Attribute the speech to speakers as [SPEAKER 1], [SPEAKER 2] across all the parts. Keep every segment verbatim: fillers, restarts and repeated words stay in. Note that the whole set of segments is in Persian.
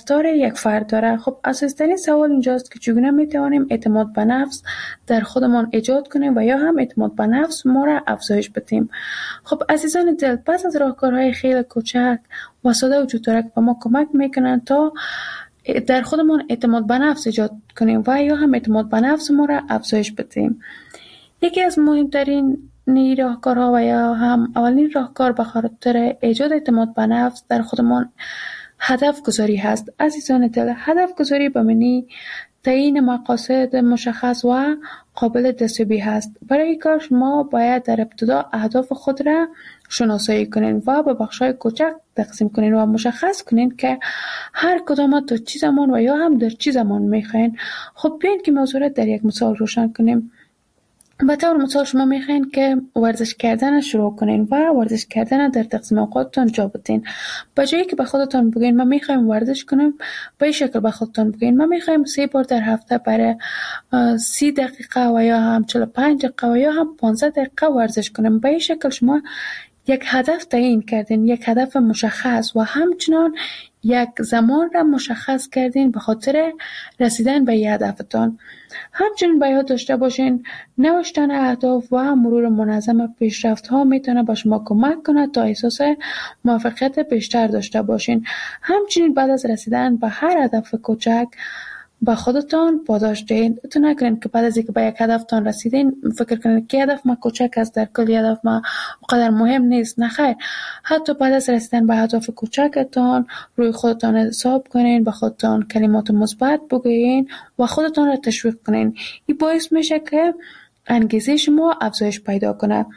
[SPEAKER 1] رفتار یک فرد داره. خب اساسی‌ترین سوال اینجاست که چگونه میتوانیم اعتماد به نفس در خودمان ایجاد کنیم و یا هم اعتماد به نفس ما را افزایش بدیم. خب عزیزان دل، پس از راهکارهای خیلی کوچک و ساده وجود داره که به ما کمک میکنن تا در خودمان اعتماد به نفس ایجاد کنیم و یا هم اعتماد به نفس ما را افزایش بدیم. یکی از مهمترین راهکارها و یا هم اولین راهکار به خاطر ایجاد اعتماد به نفس در خودمان هدف گذاری هست. عزیزان دل، هدف گذاری به معنی تعیین مقاصد مشخص و قابل دستیابی هست. برای این کار شما باید در ابتدا اهداف خود را شناسایی کنین و به بخش‌های کوچک تقسیم کنین و مشخص کنین که هر کدام تا چه زمان و یا هم در چه زمان میخواین. خب بیاین که موضوع را در یک مثال روشن کنیم. به طور مثال شما میخواین که ورزش کردن شروع کنین و ورزش کردن در تقسیم اوقاتتان جا بدین. به جایی که به خودتان بگین من میخوایم ورزش کنم، به این شکل به خودتان بگین من میخوایم سه بار در هفته برای سی دقیقه و یا هم چهل و پنج دقیقه و یا هم پانزده دقیقه ورزش کنم. به این شکل شما یک هدف تعیین کردین، یک هدف مشخص و همچنان یک زمان را مشخص کردین به خاطر رسیدن به این هدفتان. همچنین باید داشته باشین نوشتن اهداف و مرور منظم پیشرفت ها میتونه به شما کمک کنه تا احساس موفقیت بیشتر داشته باشین. همچنین بعد از رسیدن به هر هدف کوچک با خودتان پاداش دهید. تو نکنین که بعد از اینکه به یک هدفتان رسیدین فکر کنین که هدف ما کوچک است، در کل هدف ما اونقدر مهم نیست. نه خیر، حتی بعد از رسیدن به هدف کوچکتان روی خودتان حساب کنین، به خودتان کلمات مثبت بگویین و خودتان را تشویق کنین. این باعث میشه که انگیزه شما افزایش پیدا کنه.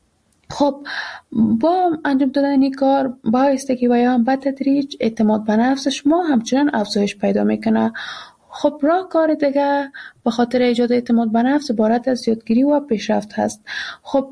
[SPEAKER 1] خب با انجام دادن این کار با استگی و یا هم به تدریج اعتماد به نفس شما همچنان افزایش پیدا میکنه. خب راهکار دیگه به خاطر ایجاد اعتماد به نفس عبارت از یادگیری و پیشرفت هست. خب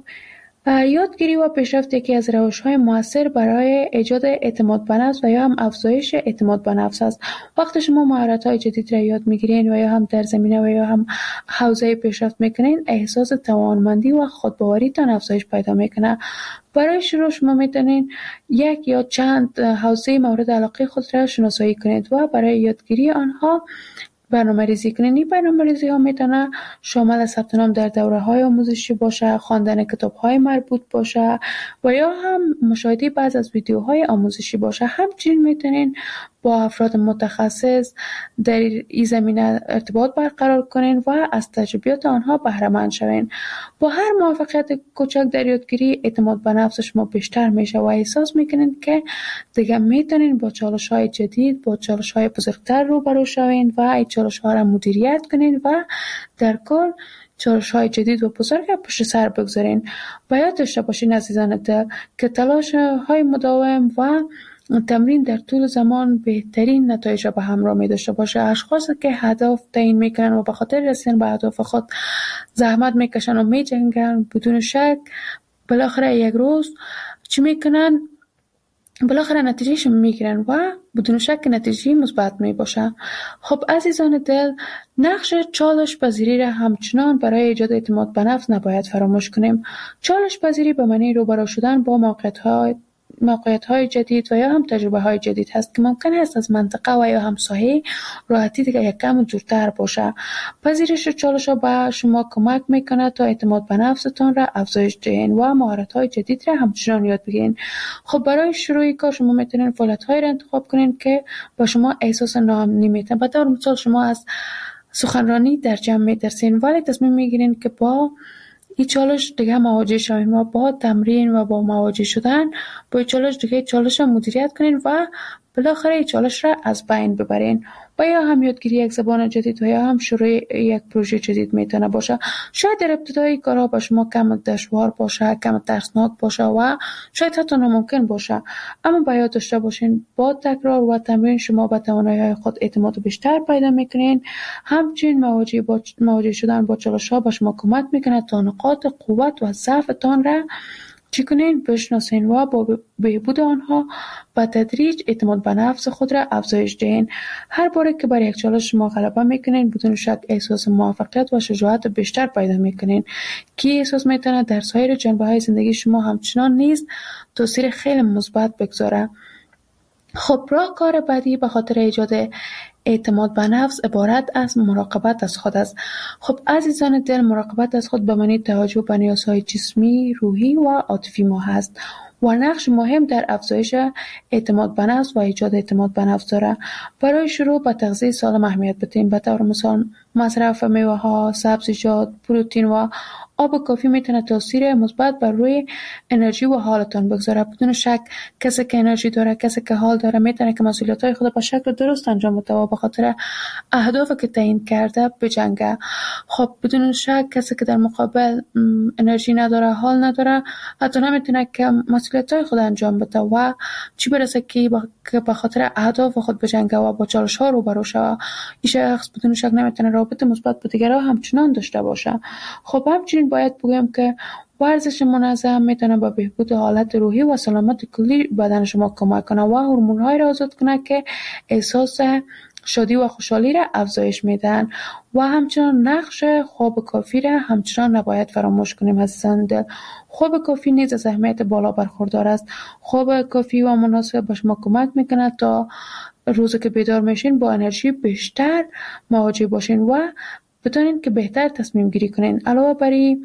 [SPEAKER 1] یادگیری و پیشرفت یکی از روش‌های مؤثر برای ایجاد اعتماد به نفس و یا هم افزایش اعتماد به نفس است. وقتی شما مهارت‌های جدید را یاد می‌گیرین و یا هم در زمینه و یا هم حوزه پیشرفت می‌کنین، احساس توانمندی و خودباوریتان افزایش پیدا می‌کنه. برای شروع شما می‌تونین یک یا چند حوزه مورد علاقه خود را شناسایی کنید و برای یادگیری آنها برنامه ریزی کنین. این برنامه ریزی ها میتونه شامل ثبت نام در دوره های آموزشی باشه، خواندن کتاب های مربوط باشه و یا هم مشاهده بعض از ویدیوهای آموزشی باشه. همچنین میتونین با افراد متخصص در این زمینه ارتباط برقرار کنین و از تجربیات آنها بهره مند شوین. با هر موفقیت کوچک در یادگیری اعتماد به نفس شما بیشتر میشه و احساس میکنین که دیگه میتونین با چالش‌های جدید، با چالش‌های بزرگتر روبرو شوین و این چالش‌ها را مدیریت کنین و در کل چالش‌های جدید و بزرگ پشت سر بگذارین. باید داشته باشین عزیزان دل که تلاش‌های مداوم و تمرین در طول زمان بهترین نتایج را به همراه می داشته باشه. اشخاصی که هدف تعیین میکنن و به خاطر رسیدن به اهداف خود زحمت میکشن و میجنگن، بدون شک بالاخره یک روز چی میکنن؟ بالاخره نتیجهش میگیرن و بدون شک نتیجه مثبت می باشه. خب عزیزان دل، نقش چالش پذیری را همچنان برای ایجاد اعتماد به نفس نباید فراموش کنیم. چالش پذیری به معنی روبرو شدن با موقعیت‌های موقعیت‌های جدید و یا هم تجربه‌های جدید هست که ممکن است از منطقه و یا هم ساحه راحتی دیگه یک کم دورتر باشه. پذیرش چالش‌ها به شما کمک میکنه تا اعتماد به نفستان را افزایش دهین و مهارت‌های جدید را همچنان یاد بگیرین. خب برای شروع کار شما میتونین فعالیت‌هایی را انتخاب کنین که با شما احساس ناامنی میتن. به طور مثال شما از سخنرانی در جمع میترسین ولی تصمیم میگیرین که با این چالش دیگه مواجه شوین و با تمرین و با مواجه شدن با این چالش دیگه چالش را مدیریت کنین و بالاخره این چالش را از بین ببرین. و یا هم یادگیری یک زبان جدید و یا هم شروع یک پروژه جدید میتونه باشه. شاید در ابتدای کارها با شما کم دشوار باشه، کم ترسناک باشه و شاید حتی ناممکن باشه، اما باید داشته باشین با تکرار و تمرین شما به توانایی‌های خود اعتماد بیشتر پیدا میکنین. همچنین مواجه با مواجه شدن با چالش‌ها به شما کمک میکنه تا نقاط قوت و ضعفتان را چی کنین؟ بشناسین و با بهبود آنها با تدریج اعتماد به نفس خود را افزایش دهین. هر باره که بر یک چالش شما غلبه میکنین بدون شک احساس موفقیت و شجاعت بیشتر پیدا میکنین که احساس میتونه در سایر جنبه‌های زندگی شما همچنان نیز تاثیر خیلی مثبت بگذاره. خب راهکار بعدی به خاطر ایجاد اعتماد به نفس عبارت از مراقبت از خود است. خب عزیزان دل، مراقبت از خود به معنی توجه به نیازهای جسمی، روحی و عاطفی ما هست و نقش مهم در افزایش اعتماد به نفس و ایجاد اعتماد به نفس داره. برای شروع به تغذیه سالم اهمیت بدیم. به طور مثال مصرف میوه ها، سبزیجات، پروتئین و آب کافی میتونه تاثیر مثبت بر روی انرژی و حالتان بگذاره. بدون شک کسی که انرژی داره، کسی که حال داره، میتونه که مسئولیت‌های خود به شکل درست انجام بده و به خاطر اهدافی که تعیین کرده بجنگه. خب بدون شک کسی که در مقابل انرژی نداره، حال نداره، حتی نمیتونه که مسئولیت‌های خود انجام بده و چی برسه که به خاطر اهداف خود بجنگه و با چالش‌ها روبرو شه. این شخص بدون شک نمیتونه رابطه مثبت با دیگران همچنان داشته باشه. خب همچنین باید بگویم که ورزش منظم میتونه به بهبود حالت روحی و سلامت کلی بدن شما کمک کنه و هورمون‌های را آزاد کنه که احساس شادی و خوشحالی را افزایش میدن و همچنان نقش خواب کافی را همچنان نباید فراموش کنیم. عزیزان دل، خواب کافی نیز از اهمیت بالا برخوردار است. خواب کافی و مناسب به شما کمک میکنه تا روزی که بیدار میشین با انرژی بیشتر مواجه باشین و بتونین که بهتر تصمیم گیری کنین. علاوه بر این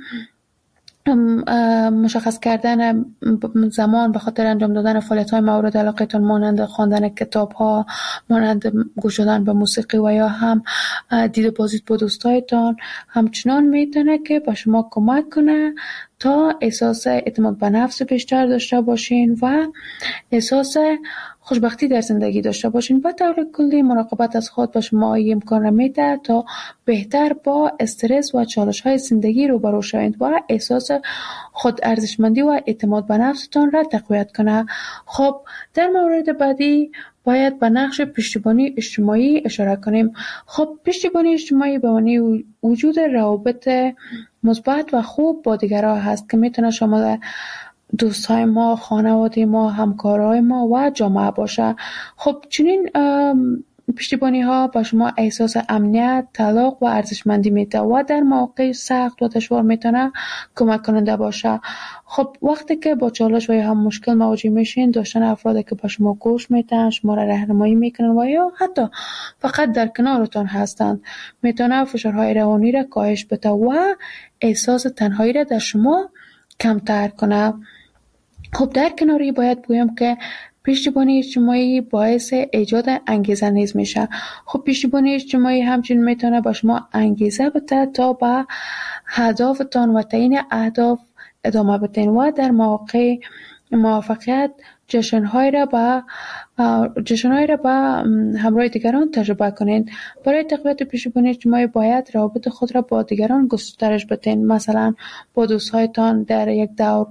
[SPEAKER 1] مشخص کردن زمان به خاطر انجام دادن فعالیت‌های مورد علاقتان مانند خواندن کتاب‌ها، مانند گوش دادن به موسیقی و یا هم دید بازدید با دوستایتان همچنان میتونه که به شما کمک کنه تا احساس اعتماد به نفس بیشتر داشته باشین و احساس خوشبختی در زندگی داشته باشین. به طور کلی مراقبت از خود به شما امکان میده تا بهتر با استرس و چالش‌های زندگی روبرو شوید و احساس خود ارزشمندی و اعتماد به نفستان را تقویت کنه. خب در مورد بعدی باید به نقش پشتیبانی اجتماعی اشاره کنیم. خب پشتیبانی اجتماعی به معنی وجود روابط مثبت و خوب با دیگران هست که میتونه شامل دوستای ما، خانواده ما، همکارای ما و جامعه باشه. خب چنین پشتیبانی ها به شما احساس امنیت، تعلق و ارزشمندی میده و در مواقع سخت و دشوار میتونه کمک کننده باشه. خب وقتی که با چالش و یا هم مشکل مواجه میشین، داشتن افرادی که به شما گوش میدن، شما را راهنمایی میکنن و یا حتی فقط در کنارتان هستند میتونه فشارهای روانی را کاهش بده و احساس تنهایی را در شما کمتر کنه. خب در کناری باید بگویم که پشتیبانی اجتماعی باعث ایجاد انگیزه نیز میشه. خب پشتیبانی اجتماعی همچنین میتونه با شما انگیزه بده تا به هدفتان و تعیین اهداف ادامه بدین و در مواقع موفقیت جشن‌های را با جشن‌های را با همراه دیگران تجربه کنید. برای تقویت پشتیبانی اجتماعی باید روابط خود را با دیگران گسترش بدین. مثلا با دوستایتان در یک دور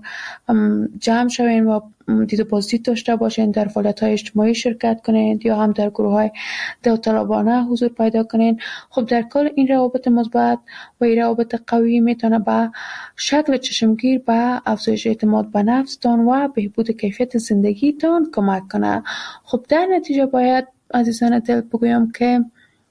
[SPEAKER 1] جمع شوین و دید بازدید داشته باشین، در فعالیت‌های اجتماعی شرکت کنید یا هم در گروه‌های داوطلبانه حضور پیدا کنید. خب در کل این روابط مثبت و این روابط قوی میتونه به شکل چشمگیر به افزایش اعتماد به نفستان و بهبود کیفیت زندگیتان کمک کنه. خب در نتیجه باید عزیزان دل بگویم که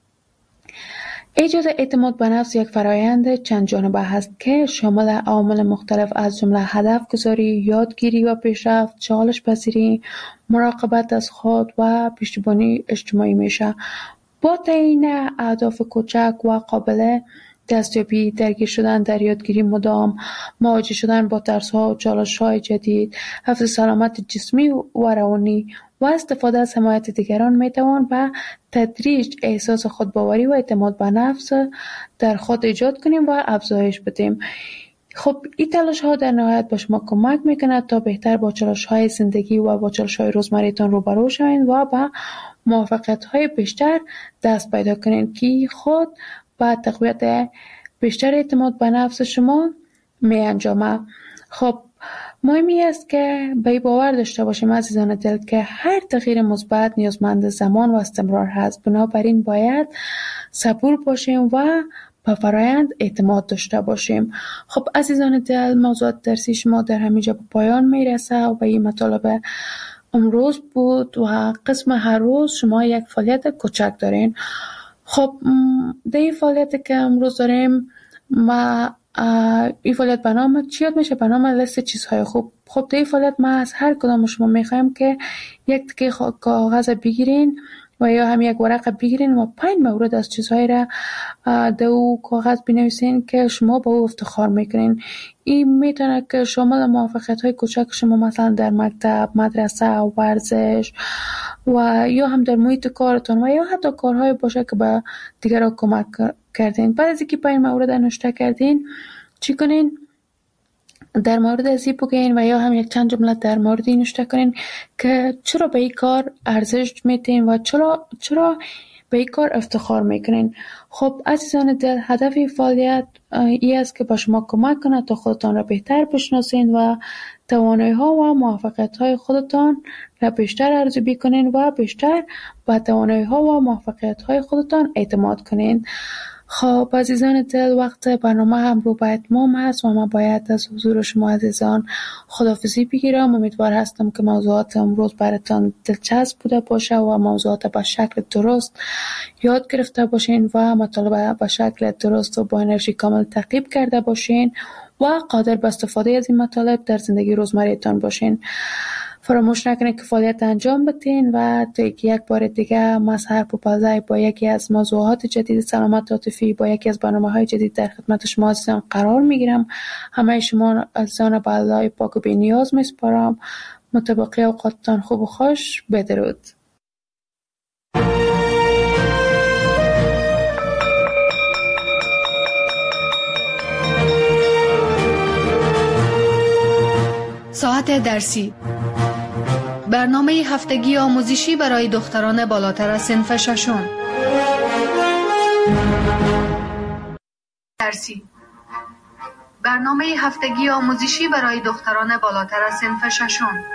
[SPEAKER 1] ایجاد اعتماد به نفس یک فرایند چند جانبه هست که شامل عوامل مختلف از جمله هدف گذاری، یادگیری و پیشرفت، چالش پذیری، مراقبت از خود و پشتیبانی اجتماعی میشه. با تعیین اهداف کوچک و قابل دستیابی، درگیر شدن در یادگیری مدام، مواجه شدن با ترس‌ها و چالش‌های جدید، حفظ سلامت جسمی و روانی و استفاده از حمایت دیگران میتوان به تدریج احساس خودباوری و اعتماد به نفس در خود ایجاد کنیم و افزایش بدیم. خب این تلاش ها در نهایت به شما کمک میکنه تا بهتر با چالش های زندگی و با چالش های روزمریتان روبرو شوین و با موفقیت های بیشتر دست پیدا کنین که خود با تقویت بیشتر اعتماد به نفس شما می انجامه. خب مهمی است که به باور داشته باشیم عزیزان دل که هر تغییر مثبت نیازمند زمان و استمرار هست. بنابراین باید صبور باشیم و به فرایند اعتماد داشته باشیم. خب عزیزان دل، موضوعات درسی شما در همینجا به پایان میرسه و این مطالب امروز بود و قسم هر روز شما یک فعالیت کوچک دارین. خب در این فعالیتی که امروز داریم و این فعالیت به نام چی یاد میشه؟ به نام لیست چیزهای خوب. خب در این فعالیت ما از هر کدام شما میخوایم که یک تکه کاغذ بگیرین و یا هم یک ورقه بگیرین و پنج مورد از چیزهایی را در او کاغذ بنویسین که شما با او افتخار میکنین. این میتونه که شامل موفقیت های کوچک شما مثلا در مکتب، مدرسه، ورزش و یا هم در محیط کارتون و یا حتی کارهای باشه که به دیگران کمک کردین. بعد از اینکه پنج مورد نوشته کردین چی کنین؟ در مورد از این بگین و یا هم یک چند جمله در مورد این نوشته کنین که چرا به این کار ارزش میتین و چرا چرا به این کار افتخار میکنین. خب عزیزان دل، هدف فعالیت ای است که با شما کمک کنه تا خودتان را بهتر بشناسین و توانایی ها و موفقیت های خودتان را بیشتر ارزیابی کنین و بیشتر با توانایی ها و موفقیت های خودتان اعتماد کنین. خب عزیزان دل، وقت برنامه هم رو به اتمام هست و من باید از حضور شما عزیزان خداحافظی بگیرم. امیدوار هستم که موضوعات امروز براتان دلچسب بوده باشه و موضوعات به شکل درست یاد گرفته باشین و مطالب به شکل درست و با انرژی کامل تعقیب کرده باشین و قادر به استفاده از این مطالب در زندگی روزمره‌تان باشین. فراموش نکنید که فعالیت انجام بدین و تا یک بار دیگه مظهر پوپلزی با یکی از موضوعات جدید سلامت عاطفی با یکی از برنامه‌های جدید در خدمت شما عزیزان قرار میگیرم. همه شما عزیزان به الله پاک و بی نیاز میسپارم. متبقی اوقاتتان خوب و خوش. بدرود.
[SPEAKER 2] ساعت درسی، برنامه هفتگی آموزشی برای دختران بالاتر از صنف ششم. درسی، برنامه هفتگی آموزشی برای دختران بالاتر از صنف ششم.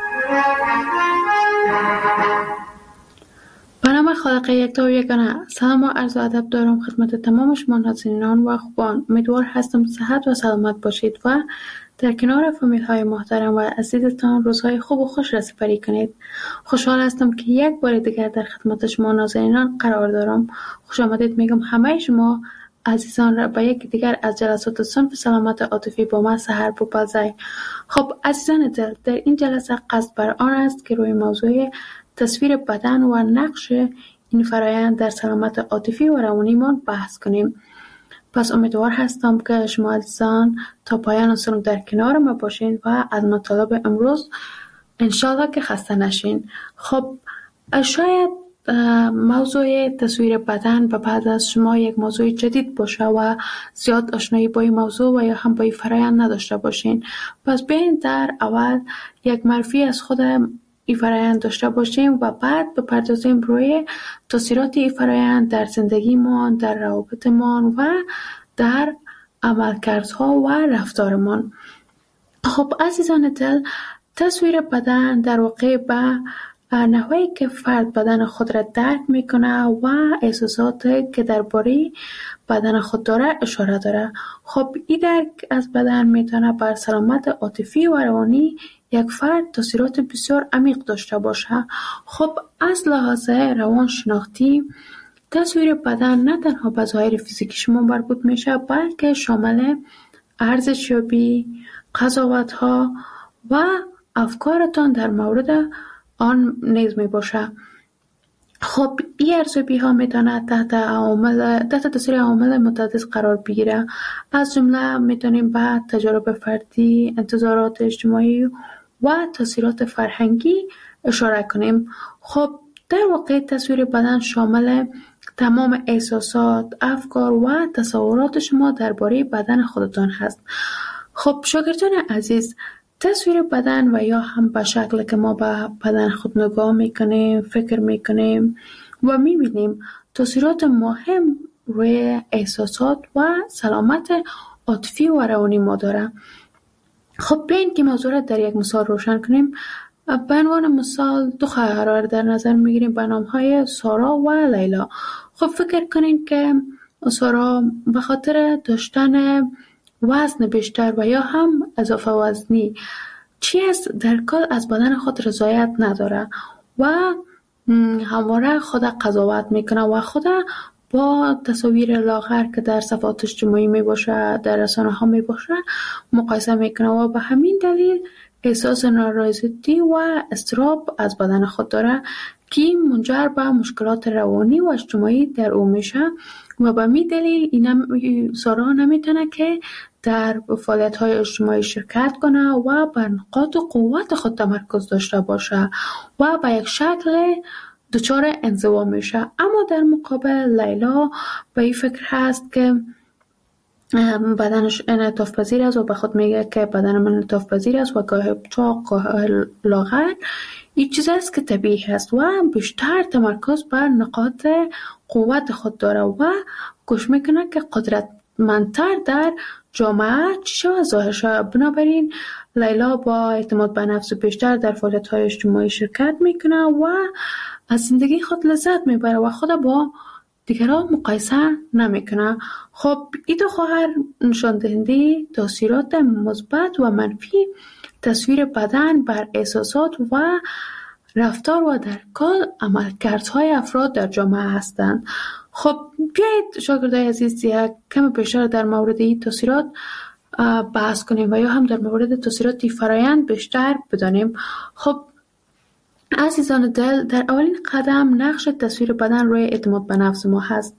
[SPEAKER 1] به نام خالق یکتا و یگانه، سلام و عرض ادب دارم خدمت تمام شما نازنینان و خوبان. امیدوار هستم صحت و سلامت باشید و در کنار فامیل های محترم و عزیزتان روزهای خوب و خوش را سپری کنید. خوشحال هستم که یک بار دیگر در خدمت شما نازنینان قرار دارم. خوش آمدید میگم همه شما عزیزان را به یک دیگر از جلسات صنف سلامت عاطفی با من سحر پوپلزی. خب عزیزان دل، در این جلسه قصد بر آن است که روی موضوع تصویر بدن و نقش این فرایند در سلامت عاطفی و روانیمان بحث کنیم. پس امیدوار هستم که شما عزیزان تا پایان سنم در کنار ما باشین و از مطالب امروز انشالله که خسته نشین. خب شاید موضوع تصویر بدن و بعد از شما یک موضوع جدید باشه و زیاد آشنایی با این موضوع و یا هم با این فرایند نداشته باشین. پس بیاین در اول یک معرفی از خود این فرایند داشته باشیم و بعد بپردازیم روی تاثیرات این فرایند در زندگیمان، در روابطمان و در عملکردها و رفتارمان. خب عزیزان دل، تصویر بدن در واقع به نحوی که فرد بدن خود را درک میکنه و احساساتی که درباره بدن خود داره اشاره داره. خب این درک از بدن میتونه بر سلامت عاطفی و روانی یک فرد تاثیرات بسیار عمیق داشته باشه. خب از لحاظ روانشناختی تصویر بدن نه تنها به ظاهر فیزیکی شما مربوط میشه بلکه شامل ارزشیابی، قضاوت‌ها و افکارتان در مورد آن نیز می باشه. خب این ارزیابی ها میتونه تحت عوامل تحت تاثیر عوامل متعدد قرار بگیره. از جمله میتونیم به تجارب فردی، انتظارات اجتماعی و تاثیرات فرهنگی اشاره کنیم. خب در واقع تصویر بدن شامل تمام احساسات، افکار و تصورات شما درباره بدن خودتان هست. خب شاگردان عزیز، تصویر بدن و یا هم به شکل که ما به بدن خود نگاه میکنیم، فکر میکنیم و میبینیم تاثیرات مهم روی احساسات و سلامت عاطفی و روانی ما داره. خب بیاین که موضوع را در یک مثال روشن کنیم. به عنوان مثال دو خواهر را در نظر میگیریم به نامهای سارا و لیلا. خب فکر کنین که سارا به خاطر داشتن وزن بیشتر و یا هم اضافه وزنی چیز در کل از بدن خود رضایت نداره و همواره خود قضاوت میکنه و خود با تصاویر لاغر که در صفحات اجتماعی می باشه، در رسانه ها می باشه مقایسه میکنه و به همین دلیل احساس نارضایتی و اضطراب از بدن خود داره که منجر به مشکلات روانی و اجتماعی در او میشه و به همین دلیل این سارا نمیتونه که در فعالیت های اجتماعی شرکت کنه و بر نقاط قوت خود تمرکز داشته باشه و به یک شکل دچار انزوا میشه. اما در مقابل لیلا به این فکر هست که بدنش انعطاف پذیر است و به خود میگه که بدن من انعطاف پذیر است و گاه چاق گاه لاغر این چیز است که طبیعی است و بیشتر تمرکز بر نقاط قوت خود داره و گوش میکنه که قدرتمندتر در جامعه چی و ظاهر شود. بنابراین لیلا با اعتماد به نفس بیشتر در فعالیت‌های اجتماعی شرکت میکنه و از زندگی خود لذت میبره و خود با دیگران مقایسه نمیکنه. خب این دو خواهر نشان دهنده تاثیرات مثبت و منفی تصویر بدن بر احساسات و رفتار و در کل عملکردهای افراد در جامعه هستند. خب بیایید شاگردای عزیز یک کم بیشتر در مورد این تاثیرات بحث کنیم و یا هم در مورد تاثیرات فرایند بیشتر بدانیم. خب عزیزان دل، در اولین قدم نقش تصویر بدن روی اعتماد به نفس ما هست.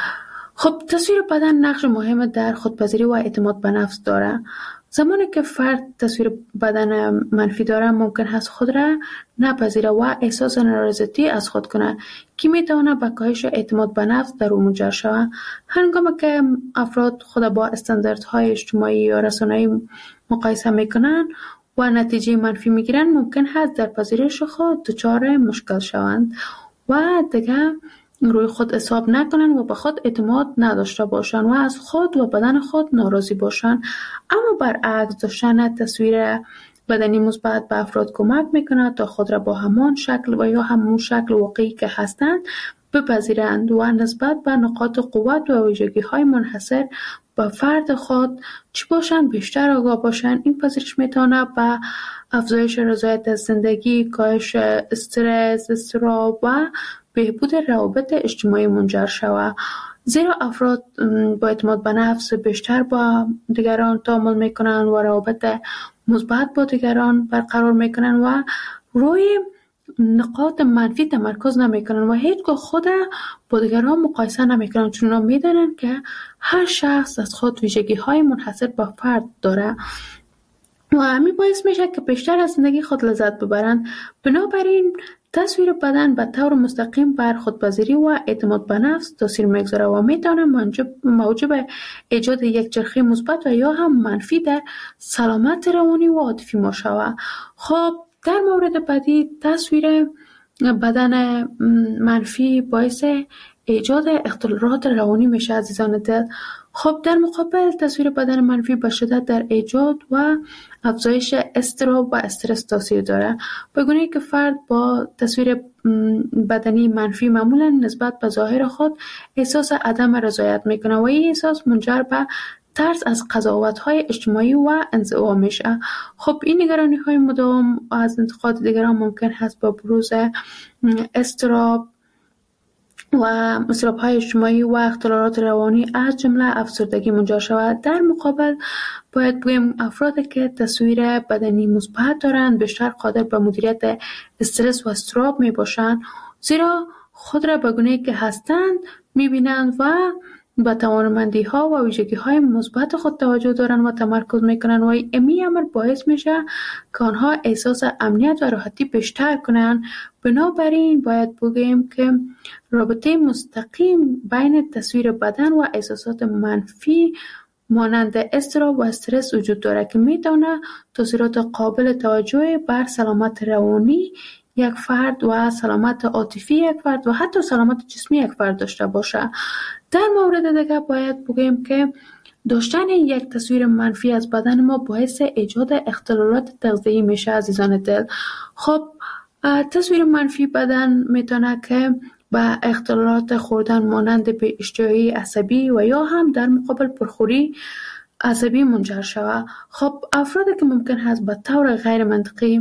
[SPEAKER 1] خب تصویر بدن نقش مهم در خودپذیری و اعتماد به نفس داره. زمانی که فرد تصویر بدن منفی داره ممکن هست خود را نپذیره و احساس نارضایتی از خود کنه که میتونه به کاهش اعتماد به نفس در او منجر شود. هنگامی که افراد خود با استانداردهای اجتماعی یا رسانه‌ای مقایسه میکنن و نتیجه منفی میگیرن ممکن هست در پذیرش خود دچار مشکل شوند و دیگه روی خود حساب نکنن و به خود اعتماد نداشته باشن و از خود و بدن خود ناراضی باشن. اما برعکس داشتن تصویر بدنی مثبت به افراد کمک میکنه تا خود را با همان شکل و یا همون شکل واقعی که هستند بپذیرند و نسبت به نقاط قوت و ویژگی های منحصر به فرد خود چی باشن بیشتر آگاه باشن. این پذیرش میتونه به افزایش رضایت از زندگی، کاهش استرس، اضطراب و بهبود روابط اجتماعی منجر شود. زیرا افراد با اعتماد به نفس بیشتر با دیگران تعامل میکنن و روابط مثبت با دیگران برقرار میکنن و روی نقاط منفی تمرکز نمیکنن و هیچگاه خود با دیگران مقایسه نمیکنن، چون میدونن که هر شخص از خود ویژگی های منحصر به فرد داره و همین باعث میشه که بیشتر از زندگی خود لذت ببرن. بنابراین تصویر بدن به طور مستقیم بر خودپذیری و اعتماد به نفس تاثیر میگذاره و میتونه موجب ایجاد یک چرخه مثبت و یا هم منفی در سلامت روانی و عاطفی ما شود. خب در مورد بعدی تصویر بدن منفی باعث ایجاد اختلالات روانی میشه عزیزان دل. خب در مقابل تصویر بدن منفی به شدت در ایجاد و افزایش اضطراب و استرس تاثیر داره، به گونه‌ای که فرد با تصویر بدنی منفی معمولا نسبت به ظاهر خود احساس عدم رضایت میکنه و این احساس منجر به ترس از قضاوت‌های اجتماعی و انزوا میشه. خب این نگرانی‌های مداوم از انتقاد دیگران ممکن هست با بروز اضطراب و اضطراب‌های اجتماعی و اختلالات روانی از جمله افسردگی منجر شود. در مقابل باید بگیم افرادی که تصویر بدنی مثبت دارند بیشتر قادر به مدیریت استرس و اضطراب می باشند، زیرا خود را به گونه‌ای که هستند می‌بینند و به توانمندی‌ها و ویژگی‌های مثبت خود توجه دارند و تمرکز می‌کنند و این امر باعث میشه که آنها احساس امنیت و راحتی بیشتر کنند. بنابراین باید بگیم که رابطه مستقیم بین تصویر بدن و احساسات منفی مانند اضطراب و استرس وجود دارد که میتونه تاثیرات قابل توجهی بر سلامت روانی یک فرد و سلامت عاطفی یک فرد و حتی سلامت جسمی یک فرد داشته باشه. در مورد دیگه باید بگیم که داشتن یک تصویر منفی از بدن ما باعث ایجاد اختلالات تغذیه‌ای میشه عزیزان دل. خب تصویر منفی بدن میتونه که به اختلالات خوردن مانند به اشتهایی عصبی و یا هم در مقابل پرخوری عصبی منجر شود. خب افرادی که ممکن هست به طور غیر منطقی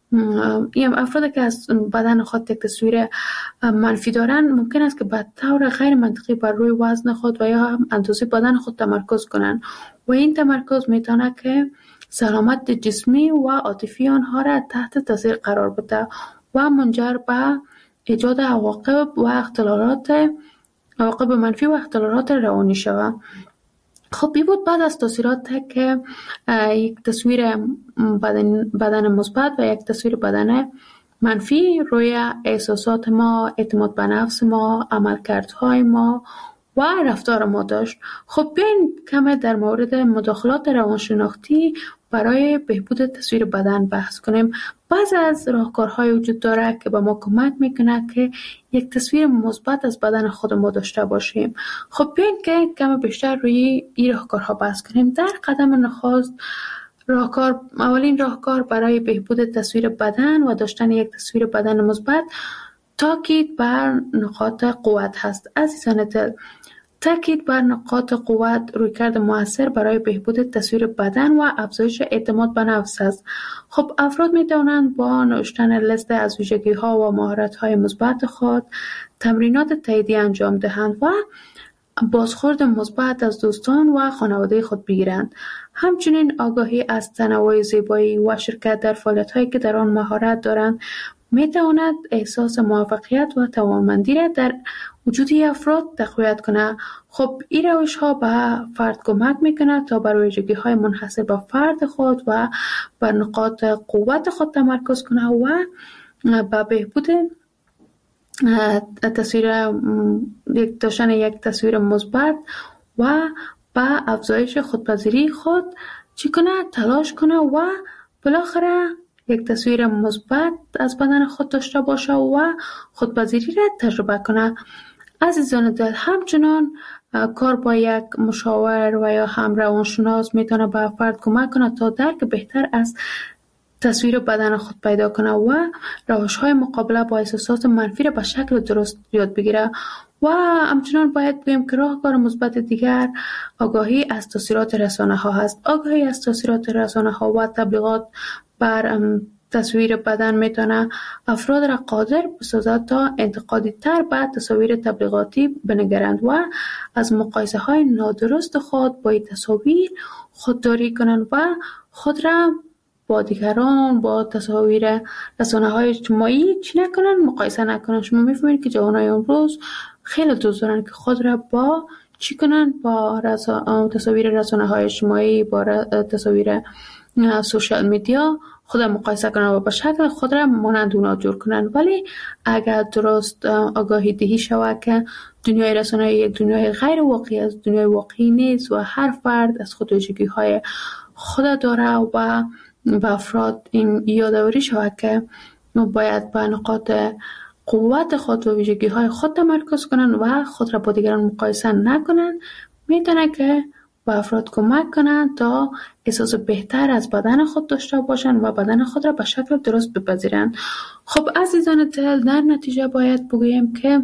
[SPEAKER 1] این افرادی که از بدن خود یک تصویر منفی دارن ممکن است که به طور غیر منطقی بر روی وزن خود و یا هم اندازه بدن خود تمرکز کنند و این تمرکز میتونه که سلامت جسمی و عاطفی آنها را تحت تاثیر قرار بده و منجر به ایجاد عواقب و اختلالات عواقب منفی و اختلالات روانی شود. خب این بود بعد از تاثیرات که یک تصویر بدن, بدن مثبت و یک تصویر بدن منفی روی احساسات ما، اعتماد به نفس ما، عملکردهای ما و رفتار ما داشت. خب بیاین کمی در مورد مداخلات روانشناختی برای بهبود تصویر بدن بحث کنیم. بعضی از راهکارهای وجود داره که به ما کمک میکنه که یک تصویر مثبت از بدن خود ما داشته باشیم. خب بیاین که کمی بیشتر روی این راهکارها بحث کنیم. در قدم نخست راهکار اولین راهکار برای بهبود تصویر بدن و داشتن یک تصویر بدن مثبت تاکید بر نقاط قوت هست. عزیزان دل، تاکید بر نقاط قوت رویکرد مؤثر برای بهبود تصویر بدن و افزایش اعتماد به نفس است. خب افراد می توانند با نوشتن لیست از ویژگی ها و مهارت های مثبت خود تمرینات تاییدی انجام دهند و بازخورد مثبت از دوستان و خانواده خود بگیرند. همچنین آگاهی از تنوع زیبایی و شرکت در فعالیت هایی که در آن مهارت دارند می تواند احساس موفقیت و توانمندی را در وجود افراد تقویت کنه. خب این روش ها به فرد کمک میکنه تا بر ویژگی های منحصر به فرد خود و بر نقاط قوت خود تمرکز کنه و به بهبود تصویر یک داشتن یک تصویر مثبت و به افزایش خودپذیری خود چی کنه تلاش کنه و بالاخره یک تصویر مثبت از بدن خود داشته باشه و خودپذیری را تجربه کنه. عزیزان دل، همچنان کار با یک مشاور و یا هم روانشناس میتونه به فرد کمک کنه تا درک بهتر از تصویر بدن خود پیدا کنه و روش‌های مقابله با احساسات منفی را به شکل درست یاد بگیره. و همچنان باید بگیم که راهکار مثبت دیگر آگاهی از تاثیرات رسانه ها هست. آگاهی از تاثیرات رسانه ها و تبلیغات بر تصویر بدن میتونه افراد را قادر بسازد تا انتقادی تر به تصاویر تبلیغاتی بنگرند و از مقایسه های نادرست خود با این تصاویر خودداری کنند و خود را با دیگران با تصاویر رسانه های اجتماعی چی نکنن، مقایسه نکنن. شما میفهمید که جوانای امروز خیلی دوست دارن که خود را با چی کنن، با رسا... تصاویر رسانه های اجتماعی، با ر... تصاویر سوشال میدیا خود را مقایسه کنن و به شکل خود را مانند اونا جور کنن. ولی اگر درست آگاهی دهی شود که دنیای رسانه یک دنیای غیر واقعی است، دنیای واقعی نیست و هر فرد از خود ویژگی های خود داره و به افراد این یادآوری شود که باید به نقاط قوت خود و ویژگی های خود تمرکز کنن و خود را با دیگران مقایسه نکنن، میتونه که به افراد کمک کنن تا احساس بهتر از بدن خود داشته باشن و بدن خود را به شکل درست بپذیرن. خب عزیزان دل، در نتیجه باید بگویم که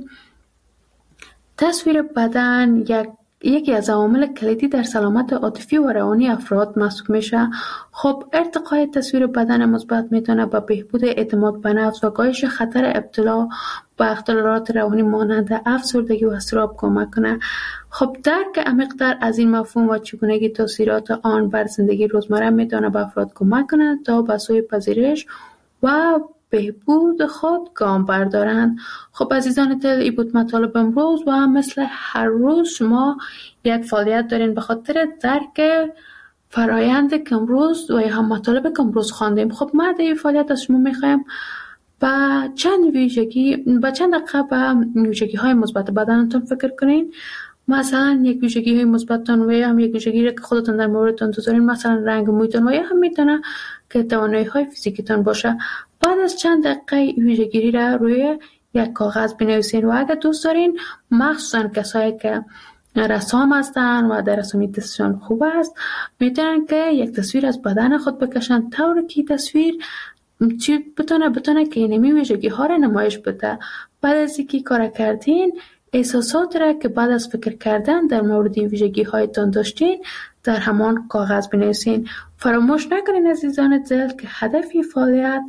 [SPEAKER 1] تصویر بدن یک یکی از عوامل کلیدی در سلامت عاطفی و روانی افراد محسوب میشه. خب ارتقای تصویر بدن مثبت میتونه به بهبود اعتماد به نفس و کاهش خطر ابتلا به اختلالات روانی مانند افسردگی و اضطراب کمک کنه. خب درک عمیق‌تر از این مفهوم و چگونگی تاثیرات آن بر زندگی روزمره میتونه به افراد کمک کنه تا به سوی پذیرش و بهبود خود گام بردارند. خب عزیزان دل، این بود مطالب امروز و مثل هر روز شما یک فعالیت دارین به خاطر درک فرایند که امروز و یا هم مطالب که امروز خواندیم. خب ما در این فعالیت از شما میخوایم با چند ویژگی با چند دقیقه به ویژگی های مثبت بدنتون فکر کنین. مثلا یک ویژگی های مثبتتون و یا هم یک ویژگی که خودتون در موردتون دوست دارین، مثلا رنگ مویتون و یا هم میتونه که توانایی های فیزیکیتون باشه. بعد از چند دقیقه ویژگی را روی یک کاغذ بنویسین و اگر دوست دارین، مخصوصا کسایی که رسام هستن و در رسامی دستشان خوب است، میتونن که یک تصویر از بدن خود بکشن طوری که تصویر چی بتونه بتونه که اینمی ویژگی ها را نمایش بده. بعد از اینکه کار کردین، احساسات را که بعد از فکر کردن در مورد ویژگی هایتان داشتین در همان کاغذ بنویسین. فراموش نکنین عزیزان دل که هدف فعالیت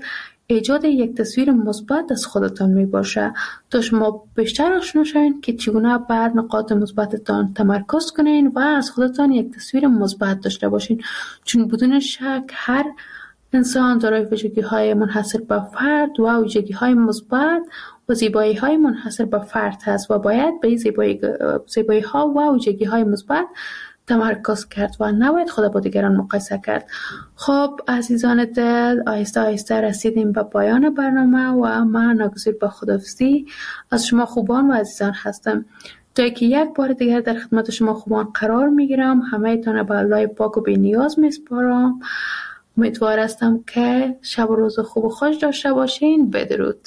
[SPEAKER 1] ایجاد یک تصویر مثبت از خودتان می باشه تا شما بیشتر آشنا شوین که چگونه بر نقاط مثبتتان تمرکز کنین و از خودتان یک تصویر مثبت داشته باشین، چون بدون شک هر انسان دارای ویژگی‌های منحصر به فرد و ویژگی‌های مثبت و زیبایی‌های منحصر به فرد هست و باید به زیبایی زیبایی‌ها و ویژگی‌های مثبت تمرکز کرد و نباید خود با دیگران مقایسه کرد. خب عزیزان دل، آهسته آهسته رسیدیم به پایان برنامه و من ناگزیر به خداحافظی از شما خوبان و عزیزان هستم. تا که یک بار دیگر در خدمت شما خوبان قرار میگیرم، همه تان به الله پاک و بی نیاز میسپارم. امیدوار هستم که شب و روز خوب و خوش داشته باشین. بدرود.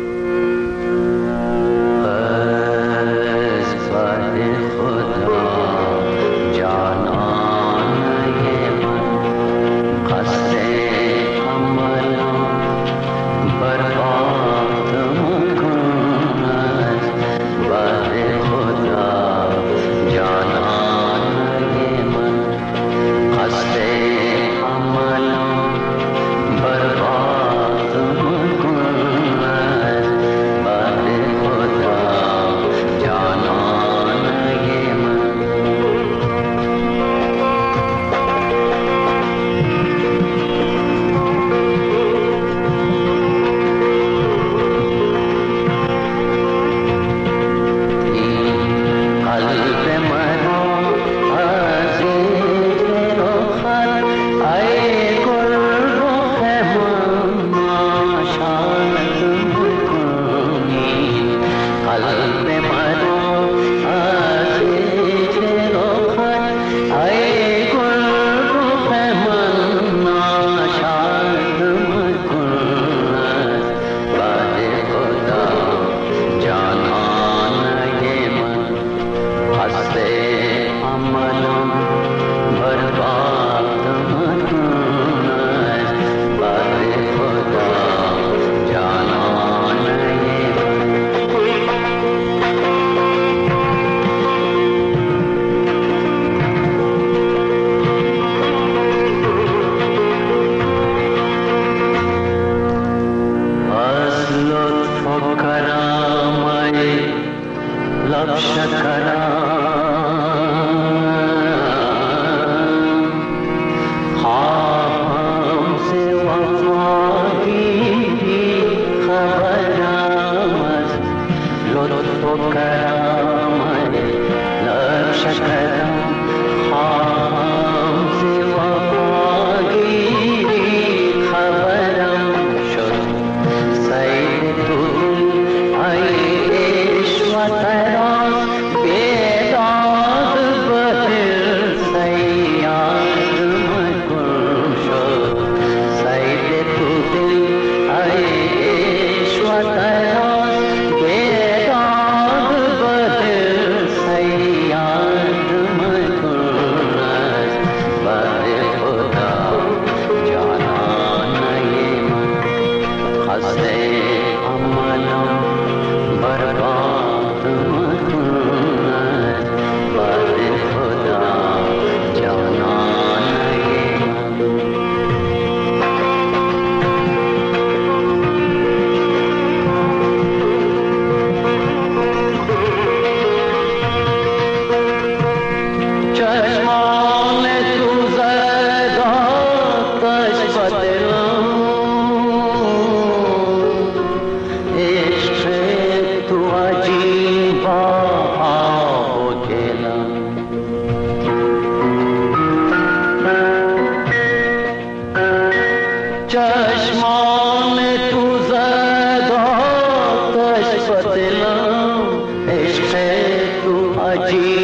[SPEAKER 3] چشمان تو زد آتش به دلم، عشق تو عجیب